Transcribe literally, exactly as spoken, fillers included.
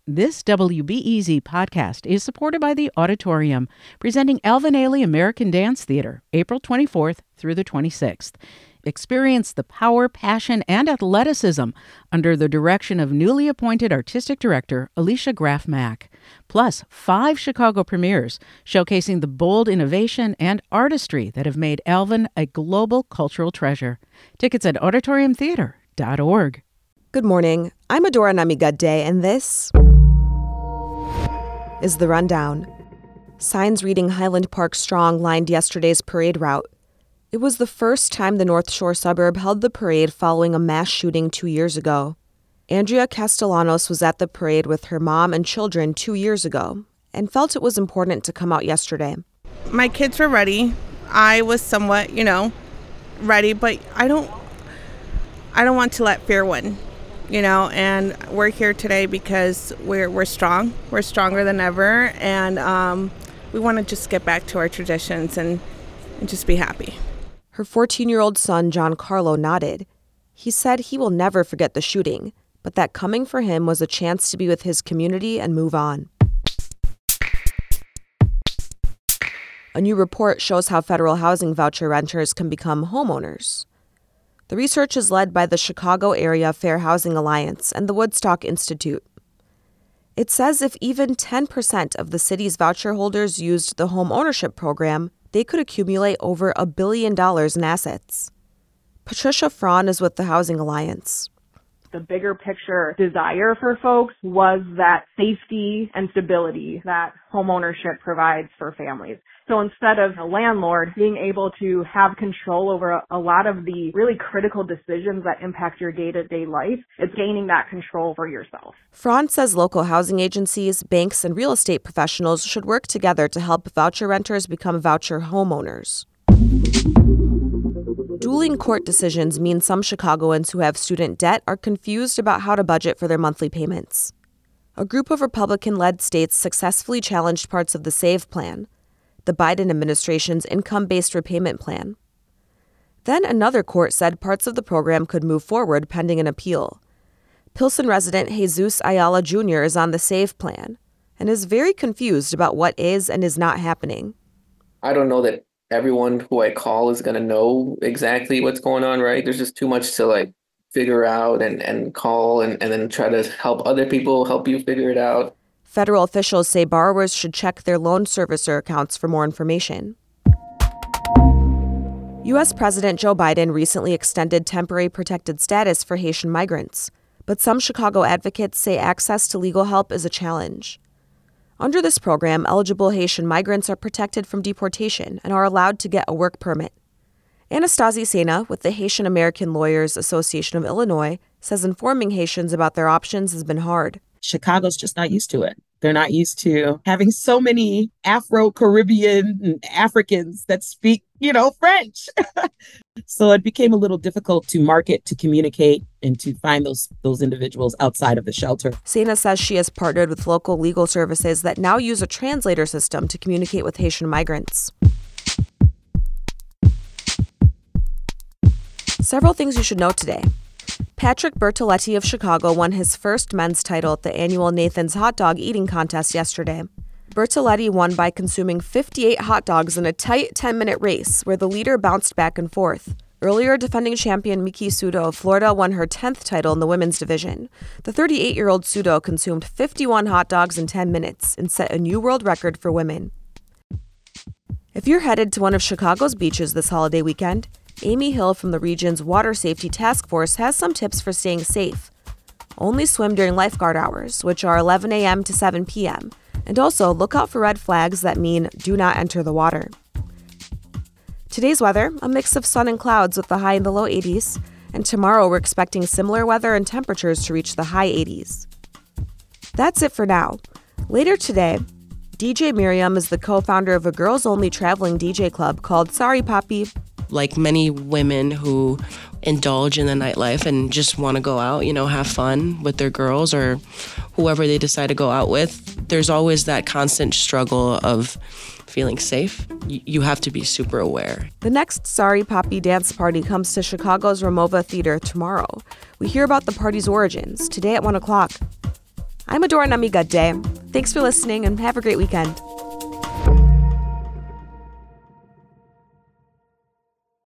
This W B E Z podcast is supported by the Auditorium, presenting Alvin Ailey American Dance Theater, April twenty-fourth through the twenty-sixth. Experience the power, passion, and athleticism under the direction of newly appointed artistic director Alicia Graf Mack. Plus, five Chicago premieres showcasing the bold innovation and artistry that have made Alvin a global cultural treasure. Tickets at auditorium theater dot org. Good morning. I'm Adora Namigadde, and this is The Rundown. Signs reading Highland Park Strong lined yesterday's parade route. It was the first time the North Shore suburb held the parade following a mass shooting two years ago. Andrea Castellanos was at the parade with her mom and children two years ago and felt it was important to come out yesterday. My kids were ready. I was somewhat, you know, ready, but I don't I don't want to let fear win. You know, and we're here today because we're we're strong. We're stronger than ever, and um, we want to just get back to our traditions and, and just be happy. Her fourteen-year-old son, John Carlo, nodded. He said he will never forget the shooting, but that coming for him was a chance to be with his community and move on. A new report shows how federal housing voucher renters can become homeowners. The research is led by the Chicago Area Fair Housing Alliance and the Woodstock Institute. It says if even ten percent of the city's voucher holders used the home ownership program, they could accumulate over a billion dollars in assets. Patricia Fraun is with the Housing Alliance. The bigger picture desire for folks was that safety and stability that homeownership provides for families. So instead of a landlord being able to have control over a, a lot of the really critical decisions that impact your day-to-day life, it's gaining that control for yourself. Fraun says local housing agencies, banks, and real estate professionals should work together to help voucher renters become voucher homeowners. Dueling court decisions mean some Chicagoans who have student debt are confused about how to budget for their monthly payments. A group of Republican-led states successfully challenged parts of the SAVE plan, the Biden administration's income-based repayment plan. Then another court said parts of the program could move forward pending an appeal. Pilsen resident Jesus Ayala Junior is on the SAVE plan and is very confused about what is and is not happening. I don't know that everyone who I call is going to know exactly what's going on, right? There's just too much to like figure out and, and call and, and then try to help other people help you figure it out. Federal officials say borrowers should check their loan servicer accounts for more information. U S President Joe Biden recently extended temporary protected status for Haitian migrants, but some Chicago advocates say access to legal help is a challenge. Under this program, eligible Haitian migrants are protected from deportation and are allowed to get a work permit. Anastasia Sena with the Haitian American Lawyers Association of Illinois says informing Haitians about their options has been hard. Chicago's just not used to it. They're not used to having so many Afro-Caribbean and Africans that speak, you know, French. So it became a little difficult to market, to communicate, and to find those those individuals outside of the shelter. Sena says she has partnered with local legal services that now use a translator system to communicate with Haitian migrants. Several things you should know today. Patrick Bertoletti of Chicago won his first men's title at the annual Nathan's Hot Dog Eating Contest yesterday. Bertoletti won by consuming fifty-eight hot dogs in a tight ten-minute race where the leader bounced back and forth. Earlier, defending champion Miki Sudo of Florida won her tenth title in the women's division. The thirty-eight-year-old Sudo consumed fifty-one hot dogs in ten minutes and set a new world record for women. If you're headed to one of Chicago's beaches this holiday weekend, Amy Hill from the region's Water Safety Task Force has some tips for staying safe. Only swim during lifeguard hours, which are eleven a.m. to seven p.m., and also look out for red flags that mean do not enter the water. Today's weather, a mix of sun and clouds with the high in the low eighties, and tomorrow we're expecting similar weather and temperatures to reach the high eighties. That's it for now. Later today, D J Miriam is the co-founder of a girls-only traveling D J club called Sorry Poppy. Like many women who indulge in the nightlife and just want to go out, you know, have fun with their girls or whoever they decide to go out with, there's always that constant struggle of feeling safe. You have to be super aware. The next Sorry Poppy dance party comes to Chicago's Ramova Theater tomorrow. We hear about the party's origins today at one o'clock. I'm Adora Namigadde. Thanks for listening and have a great weekend.